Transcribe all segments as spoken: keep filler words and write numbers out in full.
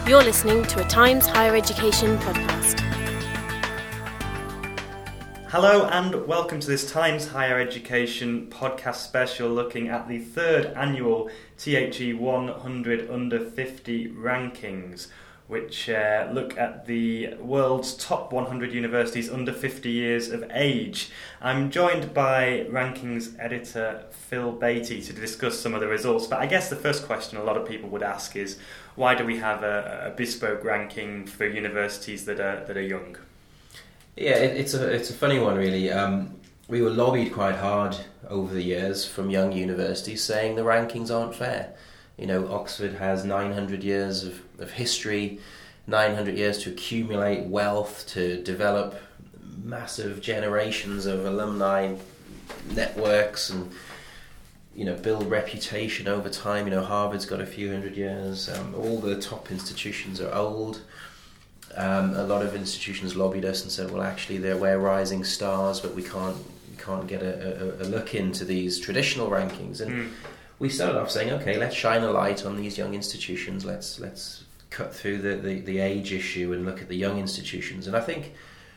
You're listening to a Times Higher Education podcast. Hello and welcome to this Times Higher Education podcast special looking at the third annual T H E one hundred under fifty rankings, which uh, look at the world's top one hundred universities under fifty years of age. I'm joined by rankings editor Phil Beattie to discuss some of the results, but I guess the first question a lot of people would ask is, why do we have a, a bespoke ranking for universities that are that are young? Yeah, it, it's a it's a funny one, really. Um, we were lobbied quite hard over the years from young universities saying the rankings aren't fair. You know, Oxford has nine hundred years of, of history, nine hundred years to accumulate wealth, to develop massive generations of alumni networks and, you know, build reputation over time. You know, Harvard's got a few hundred years. Um, all the top institutions are old. Um, a lot of institutions lobbied us and said, well, actually, they're, we're rising stars, but we can't we can't get a, a, a look into these traditional rankings. And mm. we started off saying, okay, let's shine a light on these young institutions. Let's let's cut through the, the, the age issue and look at the young institutions. And I think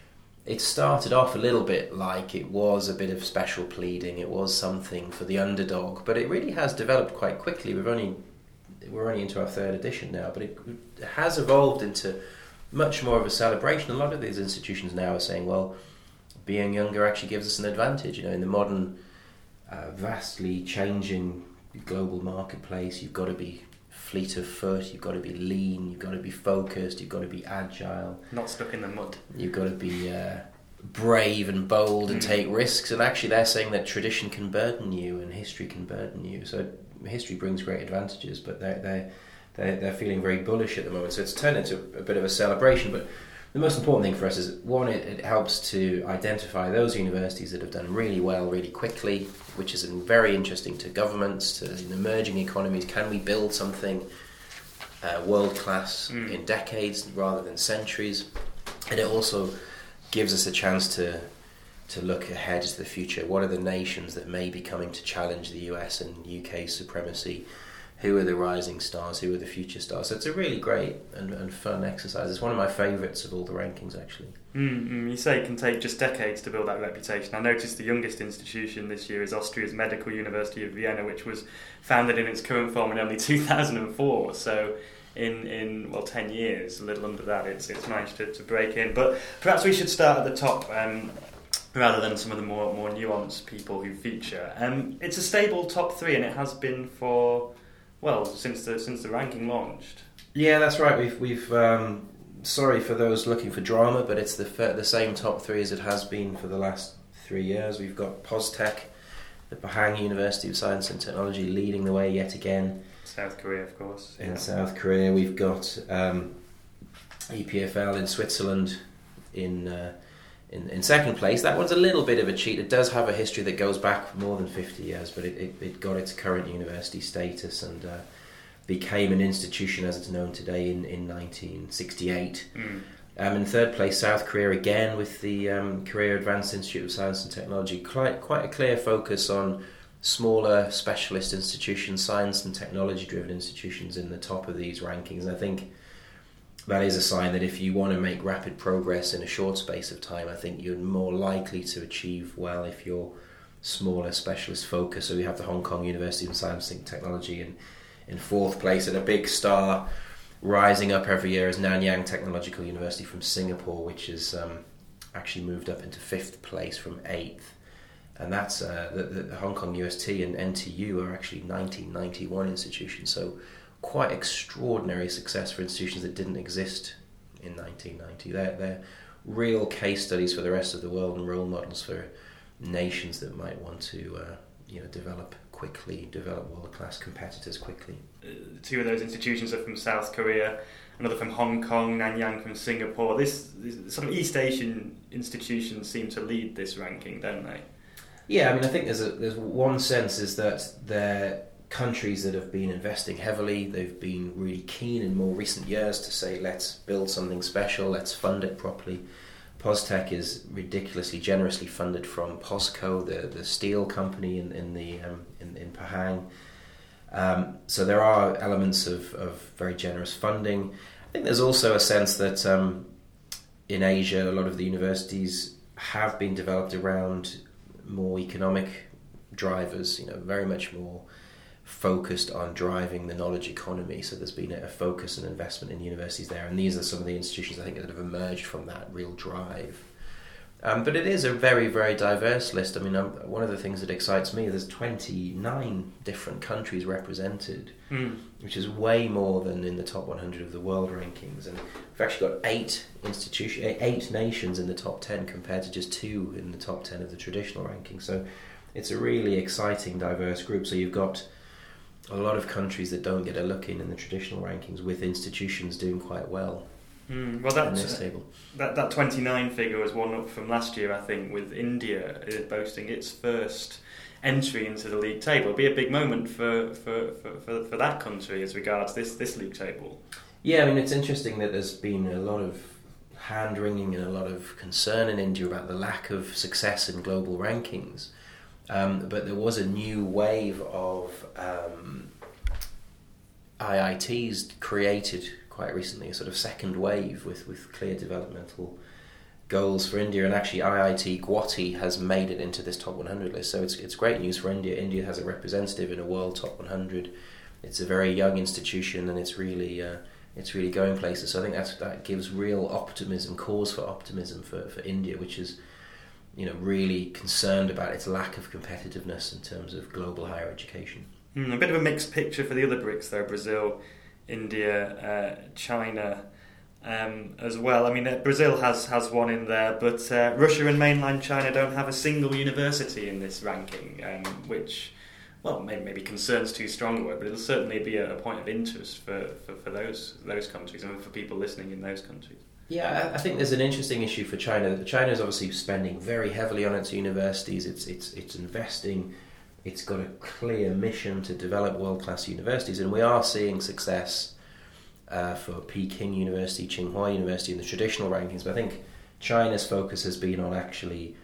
it started off a little bit like it was a bit of special pleading. It was something for the underdog, but it really has developed quite quickly. We've only we're only into our third edition now, but it, it has evolved into much more of a celebration. A lot of these institutions now are saying, well, being younger actually gives us an advantage. You know, in the modern, uh, vastly changing global marketplace, you've got to be fleet of foot, you've got to be lean, you've got to be focused, you've got to be agile. Not stuck in the mud. You've got to be uh, brave and bold and mm. take risks. And actually they're saying that tradition can burden you and history can burden you. So history brings great advantages, but they're... they're They're, they're feeling very bullish at the moment, so it's turned into a bit of a celebration. But the most important thing for us is, one, it, it helps to identify those universities that have done really well, really quickly, which is very interesting to governments, to emerging economies. Can we build something uh, world-class mm. in decades rather than centuries? And it also gives us a chance to to look ahead to the future. What are the nations that may be coming to challenge the U S and U K supremacy? Who are the rising stars? Who are the future stars? So it's a really great and, and fun exercise. It's one of my favourites of all the rankings, actually. Mm-hmm. You say it can take just decades to build that reputation. I noticed the youngest institution this year is Austria's Medical University of Vienna, which was founded in its current form in only two thousand four. So in, in well, ten years, a little under that, it's it's managed to, to break in. But perhaps we should start at the top, um, rather than some of the more, more nuanced people who feature. Um, it's a stable top three, and it has been for... Well, since the since the ranking launched. Yeah, that's right. We've we've um, sorry for those looking for drama, but it's the the same top three as it has been for the last three years. We've got POSTECH, the Pahang University of Science and Technology, leading the way yet again. South Korea, of course. In yeah. South Korea, we've got um, E P F L in Switzerland in. Uh, In, in second place. That one's a little bit of a cheat. It does have a history that goes back more than fifty years, but it, it, it got its current university status and uh, became an institution as it's known today in, in nineteen sixty-eight. Mm. Um, in third place, South Korea again with the um, Korea Advanced Institute of Science and Technology. Quite, quite a clear focus on smaller specialist institutions, science and technology driven institutions in the top of these rankings. And I think that is a sign that if you want to make rapid progress in a short space of time, I think you're more likely to achieve well if you're smaller specialist focus. So we have the Hong Kong University of Science and Technology in, in fourth place, and a big star rising up every year is Nanyang Technological University from Singapore, which has um, actually moved up into fifth place from eighth. And that's uh, the, the Hong Kong U S T and N T U are actually nineteen ninety-one institutions. So quite extraordinary success for institutions that didn't exist in nineteen ninety. They're, they're real case studies for the rest of the world and role models for nations that might want to uh, you know, develop quickly, develop world-class competitors quickly. Uh, two of those institutions are from South Korea, another from Hong Kong, Nanyang from Singapore. This, this some East Asian institutions seem to lead this ranking, don't they? Yeah, I mean, I think there's a, there's one sense is that they're countries that have been investing heavily. They've been really keen in more recent years to say, let's build something special, let's fund it properly. POSTECH is ridiculously generously funded from POSCO, the, the steel company in, in the um, in, in Pahang. Um, so there are elements of, of very generous funding. think there's also a sense that um, in Asia, a lot of the universities have been developed around more economic drivers, you know, very much more focused on driving the knowledge economy. So there's been a focus and investment in universities there, and these are some of the institutions I think that have emerged from that real drive. Um, but it is a very, very diverse list. I mean, um, one of the things that excites me, there's twenty-nine different countries represented, mm. which is way more than in the top one hundred of the world rankings. And we've actually got eight institution, eight nations in the top ten compared to just two in the top ten of the traditional rankings. So it's a really exciting, diverse group. So you've got a lot of countries that don't get a look in in the traditional rankings, with institutions doing quite well. Mm, well, that, that that twenty-nine figure was one up from last year, I think, with India boasting its first entry into the league table. It'll be a big moment for, for, for, for, for that country as regards this, this league table. Yeah, I mean, it's interesting that there's been a lot of hand-wringing and a lot of concern in India about the lack of success in global rankings. Um, but there was a new wave of um, I I Ts created quite recently, a sort of second wave with, with clear developmental goals for India, and actually I I T Guwahati has made it into this top one hundred list, so it's it's great news for India. India has a representative in a world top one hundred. It's a very young institution, and it's really uh, it's really going places. So I think that's, that gives real optimism, cause for optimism for, for India, which is, you know, really concerned about its lack of competitiveness in terms of global higher education. Mm, a bit of a mixed picture for the other BRICS though, Brazil, India, uh, China um, as well. I mean, uh, Brazil has, has one in there, but uh, Russia and mainland China don't have a single university in this ranking, um, which, well, maybe, maybe concern's too strong a word, but it'll certainly be a, a point of interest for, for, for those those countries and for people listening in those countries. Yeah, I think there's an interesting issue for China. China is obviously spending very heavily on its universities. It's it's it's investing. It's got a clear mission to develop world-class universities, and we are seeing success uh, for Peking University, Tsinghua University in the traditional rankings. But I think China's focus has been on actually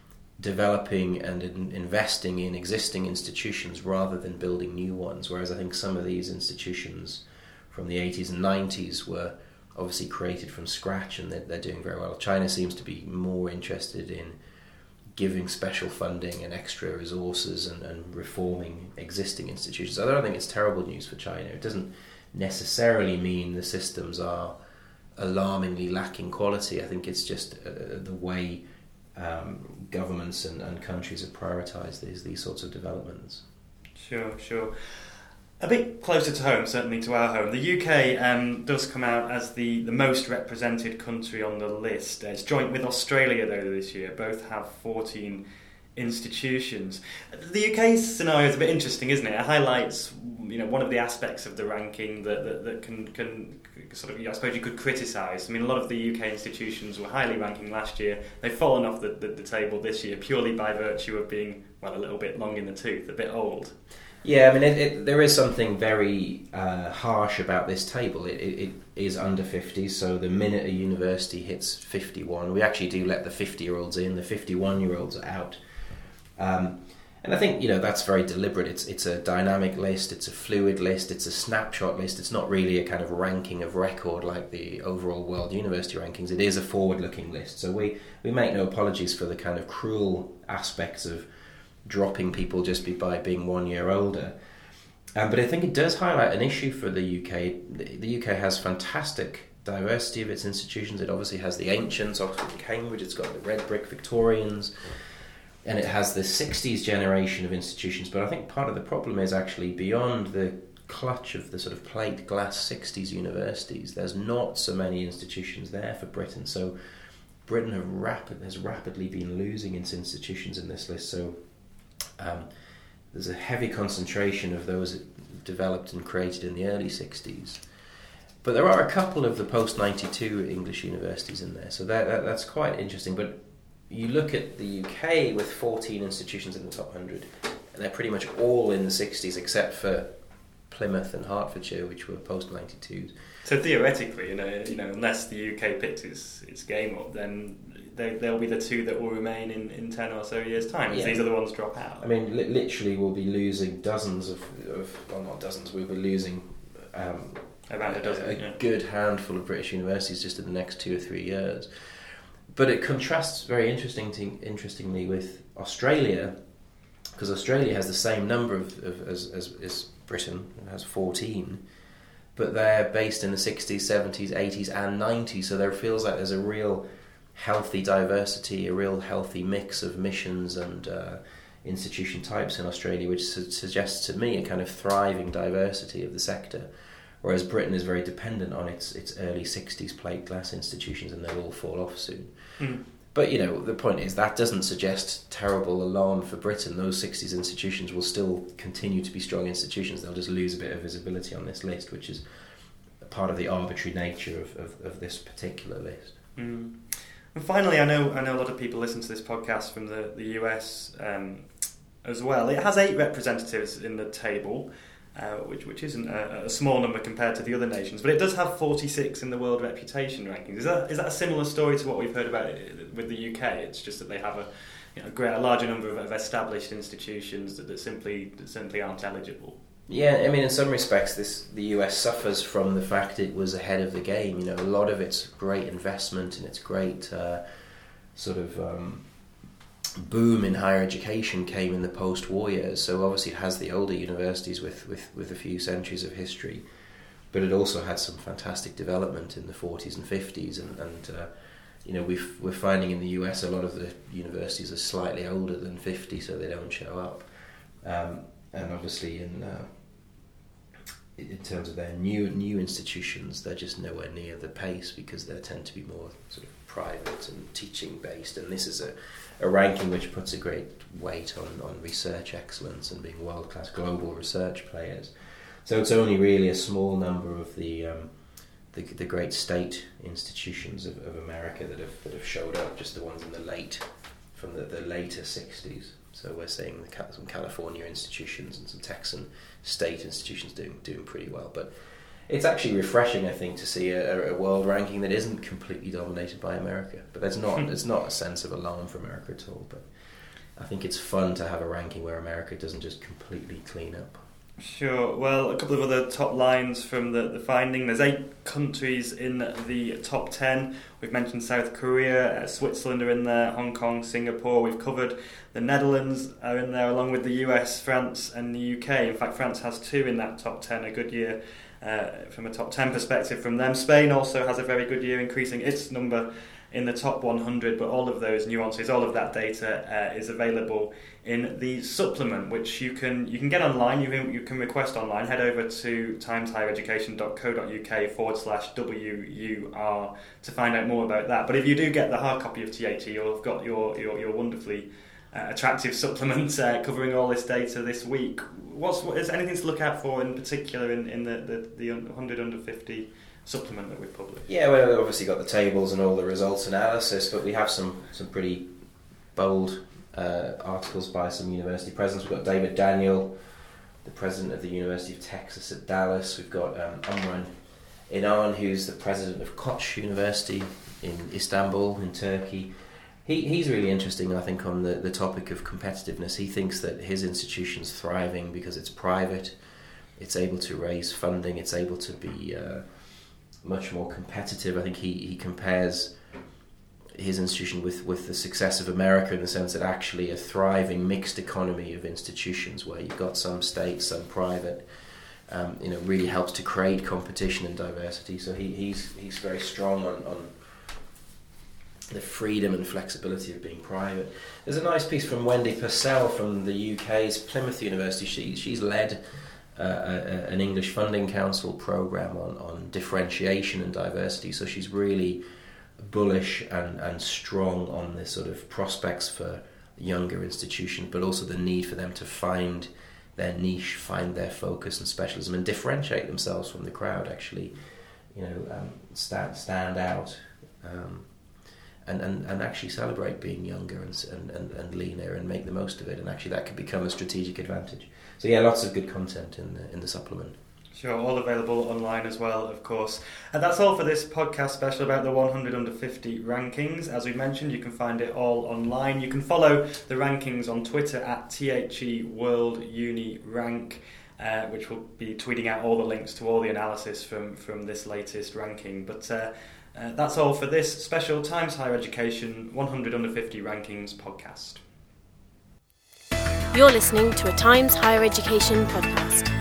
developing and in investing in existing institutions rather than building new ones, whereas I think some of these institutions from the eighties and nineties were obviously created from scratch, and they're, they're doing very well. China seems to be more interested in giving special funding and extra resources and, and reforming existing institutions. I don't think it's terrible news for China. It doesn't necessarily mean the systems are alarmingly lacking quality. I think it's just uh, the way um, governments and, and countries have prioritised these, these sorts of developments. Sure, sure. A bit closer to home, certainly to our home, the U K um, does come out as the, the most represented country on the list. It's joint with Australia, though, this year. Both have fourteen institutions. The U K scenario is a bit interesting, isn't it? It highlights, you know, one of the aspects of the ranking that, that, that can, can sort of, I suppose you could criticise. I mean, a lot of the U K institutions were highly ranking last year. They've fallen off the, the, the table this year purely by virtue of being, well, a little bit long in the tooth, a bit old. Yeah, I mean, it, it, there is something very uh, harsh about this table. It, it, it is under fifty, so the minute a university hits fifty-one, we actually do let the fifty-year-olds in, the fifty-one-year-olds are out. Um, and I think, you know, that's very deliberate. It's it's a dynamic list, it's a fluid list, it's a snapshot list. It's not really a kind of ranking of record like the overall world university rankings. It is a forward-looking list. So we, we make no apologies for the kind of cruel aspects of dropping people just by being one year older. Um, but I think it does highlight an issue for the U K. The, the U K has fantastic diversity of its institutions. It obviously has the ancients, Oxford and Cambridge. It's got the red brick Victorians. And it has the sixties generation of institutions. But I think part of the problem is actually beyond the clutch of the sort of plate glass sixties universities, there's not so many institutions there for Britain. So Britain have rapid, has rapidly been losing its institutions in this list. So Um, there's a heavy concentration of those developed and created in the early sixties. But there are a couple of the post ninety-two English universities in there, so that, that that's quite interesting. But you look at the U K with fourteen institutions in the top one hundred, and they're pretty much all in the sixties except for Plymouth and Hertfordshire, which were post ninety-twos. So theoretically, you know, you know, unless the U K picks its, its game up, then they, they'll be the two that will remain in, in ten or so years' time, as yeah. these other ones drop out. I mean, li- literally we'll be losing dozens of, of, well not dozens, we'll be losing um, Around a dozen, a, a yeah. good handful of British universities just in the next two or three years. But it contrasts very interesting to, interestingly with Australia, because Australia has the same number of, of as, as, as Britain, it has fourteen, but they're based in the sixties, seventies, eighties and nineties, so there feels like there's a real healthy diversity, a real healthy mix of missions and uh, institution types in Australia, which su- suggests to me a kind of thriving diversity of the sector, whereas Britain is very dependent on its its early sixties plate glass institutions, and they'll all fall off soon. Mm. But, you know, the point is that doesn't suggest terrible alarm for Britain. Those sixties institutions will still continue to be strong institutions. They'll just lose a bit of visibility on this list, which is a part of the arbitrary nature of, of, of this particular list. Mm. And finally, I know I know a lot of people listen to this podcast from the, the U S um, as well. It has eight representatives in the table, uh, which which isn't a, a small number compared to the other nations, but it does have forty-six in the World Reputation rankings. Is that is that a similar story to what we've heard about it with the U K? It's just that they have a you know, a, great, a larger number of, of established institutions that, that simply that simply aren't eligible. Yeah, I mean, in some respects, this the U S suffers from the fact it was ahead of the game. You know, a lot of its great investment and its great uh, sort of um, boom in higher education came in the post-war years. So obviously, it has the older universities with, with, with a few centuries of history, but it also had some fantastic development in the forties and fifties. And, and uh, you know, we've, we're finding in the U S a lot of the universities are slightly older than fifty, so they don't show up. Um, And obviously, in uh, in terms of their new new institutions, they're just nowhere near the pace because they tend to be more sort of private and teaching based. And this is a, a ranking which puts a great weight on, on research excellence and being world class global research players. So it's only really a small number of the um, the, the great state institutions of, of America that have that have showed up. Just the ones in the late from the, the later sixties. So we're seeing the, some California institutions and some Texan state institutions doing doing pretty well. But it's actually refreshing, I think, to see a, a world ranking that isn't completely dominated by America. But there's not there's not a sense of alarm for America at all. But I think it's fun to have a ranking where America doesn't just completely clean up. Sure. Well, a couple of other top lines from the, the finding. There's eight countries in the top ten. We've mentioned South Korea, uh, Switzerland are in there, Hong Kong, Singapore. We've covered the Netherlands are in there, along with the U S, France and the U K. In fact, France has two in that top ten, a good year uh, from a top ten perspective from them. Spain also has a very good year, increasing its number in the top one hundred, but all of those nuances, all of that data uh, is available in the supplement, which you can you can get online, you can, you can request online. Head over to timeshighereducation.co.uk forward slash W U R to find out more about that. But if you do get the hard copy of T H E, you'll have got your, your, your wonderfully uh, attractive supplement uh, covering all this data this week. What's what, is anything to look out for in particular in, in the, the, the one hundred under fifty supplement that we've published? Yeah, well, we've obviously got the tables and all the results analysis, but we have some, some pretty bold uh, articles by some university presidents. We've got David Daniel, the president of the University of Texas at Dallas. We've got um, Umran Inan, who's the president of Koç University in Istanbul, in Turkey. He He's really interesting, I think, on the, the topic of competitiveness. He thinks that his institution's thriving because it's private, it's able to raise funding, it's able to be Uh, much more competitive. I think he, he compares his institution with, with the success of America in the sense that actually a thriving mixed economy of institutions where you've got some state, some private, um, you know, really helps to create competition and diversity. So he, he's he's very strong on, on the freedom and flexibility of being private. There's a nice piece from Wendy Purcell from the U K's Plymouth University. She she's led Uh, a, an English Funding Council programme on, on differentiation and diversity, so she's really bullish and, and strong on the sort of prospects for younger institutions, but also the need for them to find their niche, find their focus and specialism, and differentiate themselves from the crowd. Actually, you know, um, stand stand out, um, and, and and actually celebrate being younger and, and and and leaner and make the most of it. And actually, that could become a strategic advantage. So yeah, lots of good content in the in the supplement. Sure, all available online as well, of course. And that's all for this podcast special about the one hundred under fifty rankings. As we mentioned, you can find it all online. You can follow the rankings on Twitter at T H E World Uni Rank. uh, which will be tweeting out all the links to all the analysis from, from this latest ranking. But uh, uh, that's all for this special Times Higher Education one hundred under fifty Rankings podcast. You're listening to a Times Higher Education podcast.